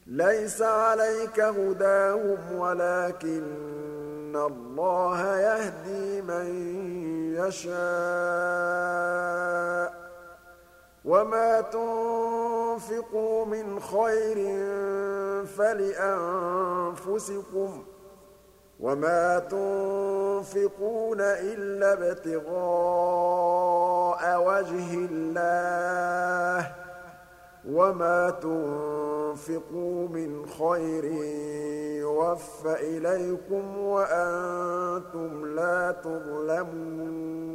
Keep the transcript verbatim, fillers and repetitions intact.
لَيْسَ عَلَيْكَ هُدَاهُمْ وَلَٰكِنَّ اللَّهَ يَهْدِي مَن يَشَاءُ ۗ وَمَا تُنفِقُوا مِنْ خَيْرٍ فَلِأَنفُسِكُمْ ۚ وَمَا تُنفِقُونَ إِلَّا ابْتِغَاءَ وَجْهِ اللَّهِ ۚ وَمَا تُنفِقُوا مِنْ خَيْرٍ يُوَفَّ إِلَيْكُمْ وَأَنتُمْ لَا تُظْلَمُونَ